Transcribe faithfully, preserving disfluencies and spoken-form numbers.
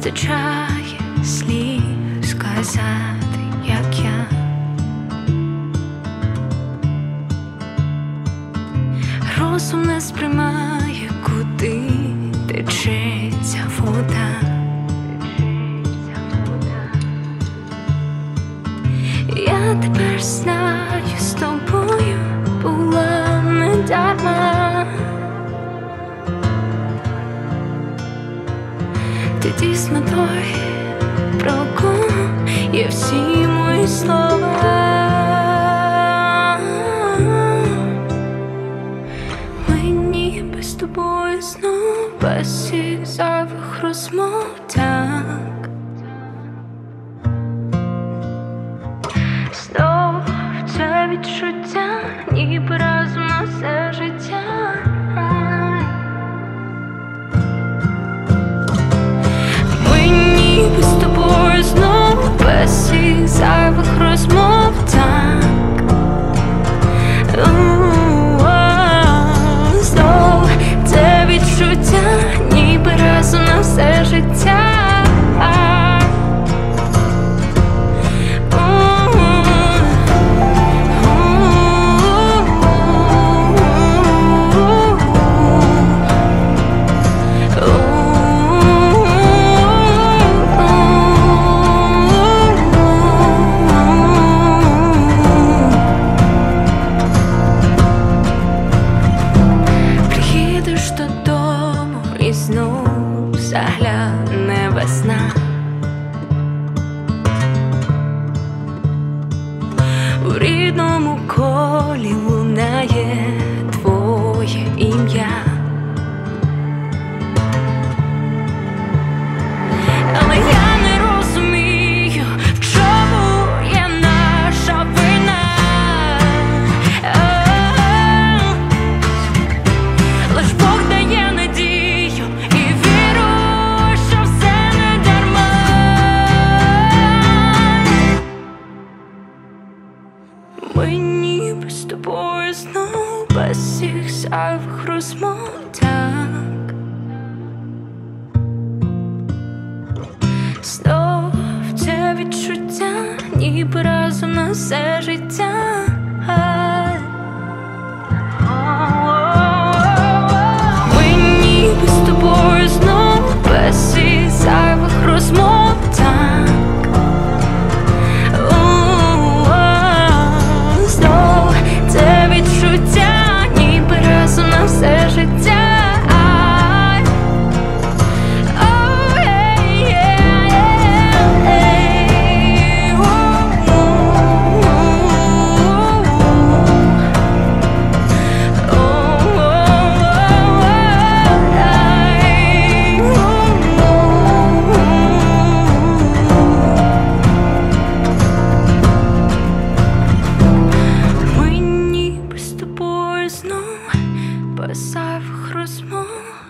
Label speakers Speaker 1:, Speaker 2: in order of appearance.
Speaker 1: вистачає слів сказати, як я. Розум не сприймає, куди тече ця вода. Я тепер знаю, з тобою була не дарма. Ти дійсно той, про кого є всі мої слова. Мені без тобою знов без всіх зайвих розмов так. Знов це відчуття, ніби разом на все життя. Мені без тобою знов без всіх зайвих розмов так. Знов це відчуття, ніби разом на все життя. І знов загляне весна. У рідному колі лунає твоє ім'я. Але я не розумію, в чому є наша вина. Лиш Бог дає надію і віру, що все не дарма. Мені без тобою знов без всіх зайвих розмов так. Знов це відчуття, ніби разом на все життя. Мені без тобою знов без всіх зайвих розмов так. Знов це відчуття, ніби разом на все життя. Без зайвих розмов.